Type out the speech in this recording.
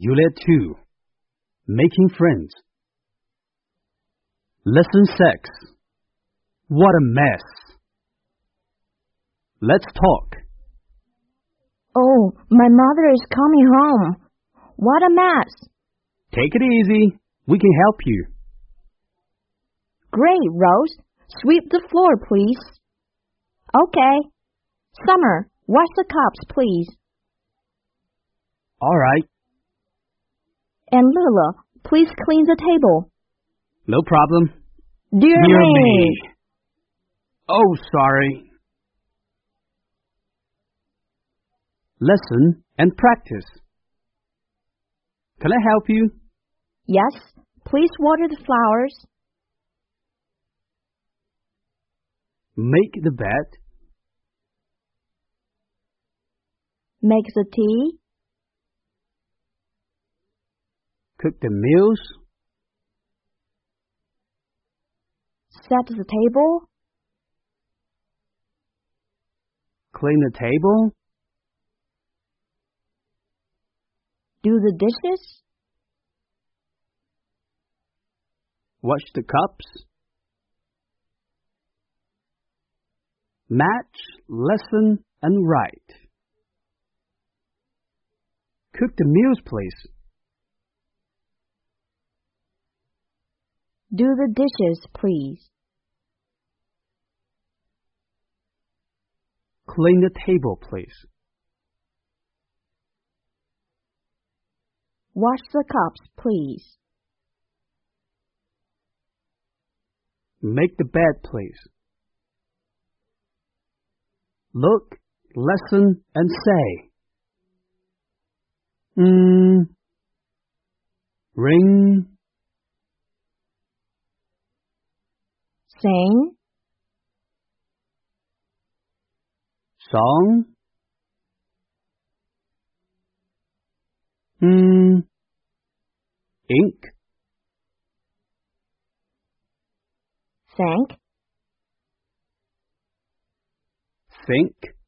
Unit 2. Making Friends. Lesson 6. What a mess. Let's talk. Oh, my mother is coming home. What a mess. Take it easy. We can help you. Great, Rose. Sweep the floor, please. Okay. Summer, wash the cups, please. All right. And Lila, please clean the table. No problem. Dear me. Oh, sorry. Listen and practice. Can I help you? Yes, please water the flowers. Make the bed. Make the tea. Cook the meals. Set the table. Clean the table. Do the dishes. Wash the cups. Match, listen, and write. Cook the meals, please. Do the dishes, please. Clean the table, please. Wash the cups, please. Make the bed, please. Look, listen, and say. Ring. Sing. Song. Ink. Thank. Think.